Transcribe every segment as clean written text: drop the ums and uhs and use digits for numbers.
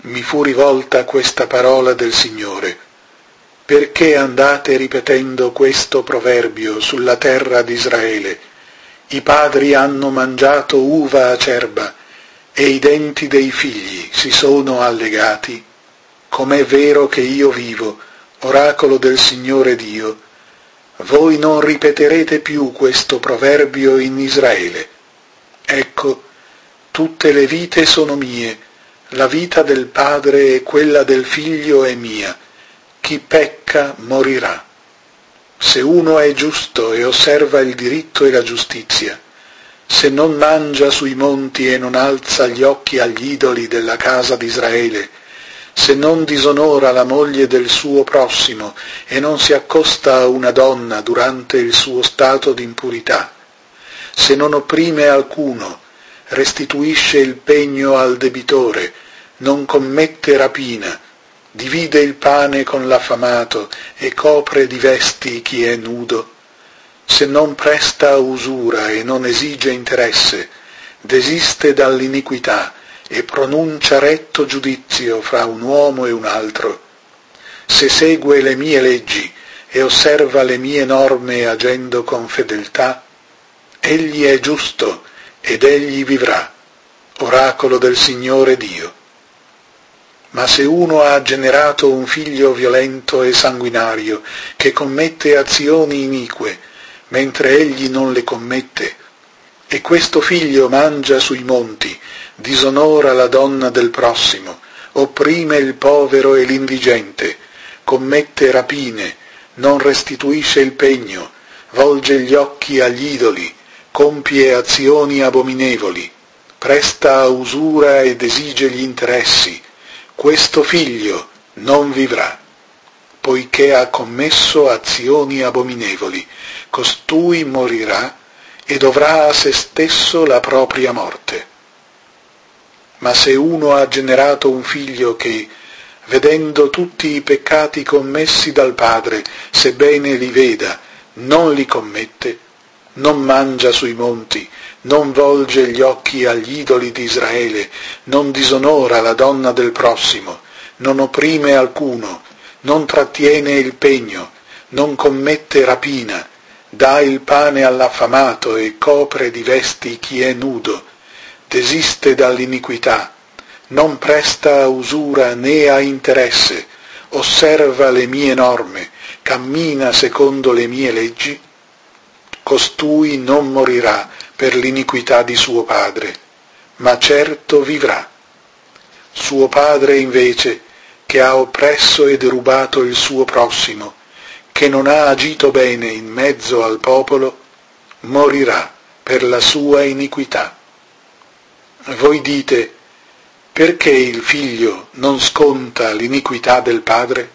mi fu rivolta questa parola del Signore: perché andate ripetendo questo proverbio sulla terra d'Israele? I padri hanno mangiato uva acerba e i denti dei figli si sono allegati. Com'è vero che io vivo, oracolo del Signore Dio, voi non ripeterete più questo proverbio in Israele. Ecco, tutte le vite sono mie, la vita del padre e quella del figlio è mia. Chi pecca morirà. Se uno è giusto e osserva il diritto e la giustizia, se non mangia sui monti e non alza gli occhi agli idoli della casa d'Israele, se non disonora la moglie del suo prossimo e non si accosta a una donna durante il suo stato d'impurità, se non opprime alcuno, restituisce il pegno al debitore, non commette rapina, divide il pane con l'affamato e copre di vesti chi è nudo, se non presta usura e non esige interesse, desiste dall'iniquità e pronuncia retto giudizio fra un uomo e un altro, se segue le mie leggi e osserva le mie norme agendo con fedeltà, egli è giusto ed egli vivrà, oracolo del Signore Dio. Ma se uno ha generato un figlio violento e sanguinario, che commette azioni inique, mentre egli non le commette, e questo figlio mangia sui monti, disonora la donna del prossimo, opprime il povero e l'indigente, commette rapine, non restituisce il pegno, volge gli occhi agli idoli, compie azioni abominevoli, presta usura ed esige gli interessi, questo figlio non vivrà, poiché ha commesso azioni abominevoli, costui morirà e dovrà a se stesso la propria morte. Ma se uno ha generato un figlio che, vedendo tutti i peccati commessi dal padre, sebbene li veda, non li commette, non mangia sui monti, non volge gli occhi agli idoli di Israele, non disonora la donna del prossimo, non opprime alcuno, non trattiene il pegno, non commette rapina, dà il pane all'affamato e copre di vesti chi è nudo, desiste dall'iniquità, non presta usura né ha interesse, osserva le mie norme, cammina secondo le mie leggi, costui non morirà per l'iniquità di suo padre, ma certo vivrà. Suo padre invece, che ha oppresso e derubato il suo prossimo, che non ha agito bene in mezzo al popolo, morirà per la sua iniquità. Voi dite: perché il figlio non sconta l'iniquità del padre?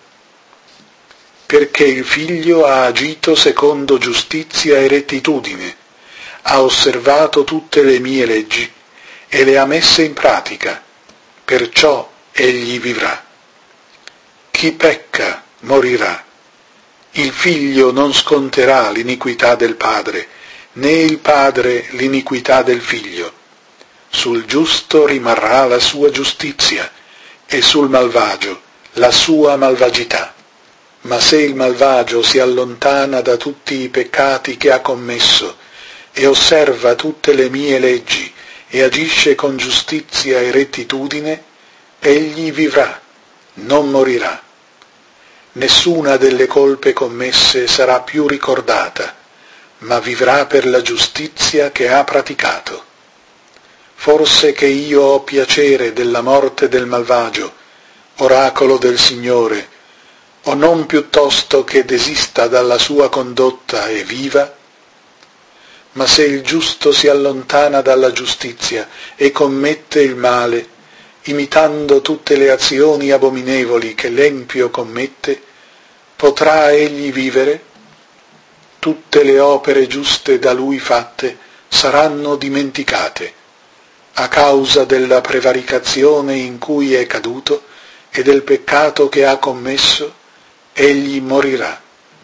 Perché il figlio ha agito secondo giustizia e rettitudine, ha osservato tutte le mie leggi e le ha messe in pratica, perciò egli vivrà. Chi pecca morirà. Il figlio non sconterà l'iniquità del padre, né il padre l'iniquità del figlio. Sul giusto rimarrà la sua giustizia, e sul malvagio la sua malvagità. Ma se il malvagio si allontana da tutti i peccati che ha commesso, e osserva tutte le mie leggi, e agisce con giustizia e rettitudine, egli vivrà, non morirà. Nessuna delle colpe commesse sarà più ricordata, ma vivrà per la giustizia che ha praticato. Forse che io ho piacere della morte del malvagio, oracolo del Signore, o non piuttosto che desista dalla sua condotta e viva? Ma se il giusto si allontana dalla giustizia e commette il male, imitando tutte le azioni abominevoli che l'empio commette, potrà egli vivere? Tutte le opere giuste da lui fatte saranno dimenticate, a causa della prevaricazione in cui è caduto e del peccato che ha commesso, egli morirà.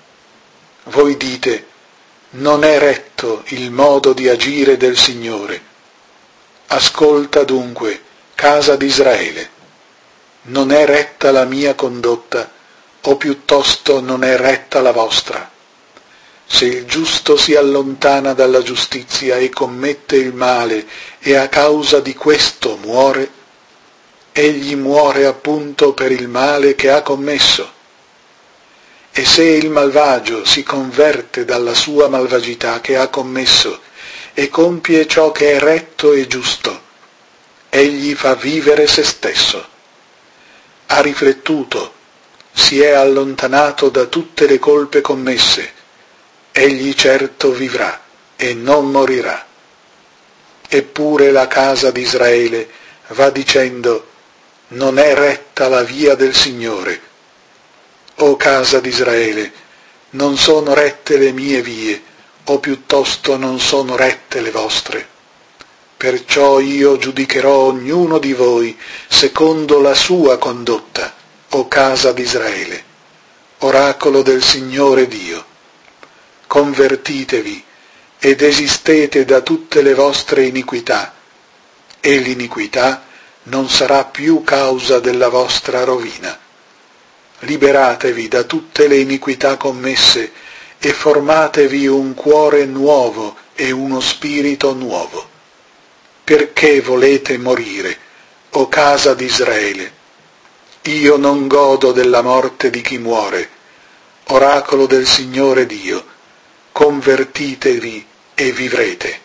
Voi dite: non è retto il modo di agire del Signore. Ascolta dunque, casa d'Israele. non è retta la mia condotta, o piuttosto non è retta la vostra. Se il giusto si allontana dalla giustizia e commette il male e a causa di questo muore, egli muore appunto per il male che ha commesso. E se il malvagio si converte dalla sua malvagità che ha commesso e compie ciò che è retto e giusto, egli fa vivere se stesso. Ha riflettuto, si è allontanato da tutte le colpe commesse, egli certo vivrà e non morirà. Eppure la casa di Israele va dicendo: non è retta la via del Signore. O casa di Israele, non sono rette le mie vie, o piuttosto non sono rette le vostre. Perciò io giudicherò ognuno di voi secondo la sua condotta, o casa di Israele. Oracolo del Signore Dio. Convertitevi e desistete da tutte le vostre iniquità, e l'iniquità non sarà più causa della vostra rovina. Liberatevi da tutte le iniquità commesse e formatevi un cuore nuovo e uno spirito nuovo. Perché volete morire, o casa di Israele? Io non godo della morte di chi muore. Oracolo del Signore Dio. Convertitevi e vivrete.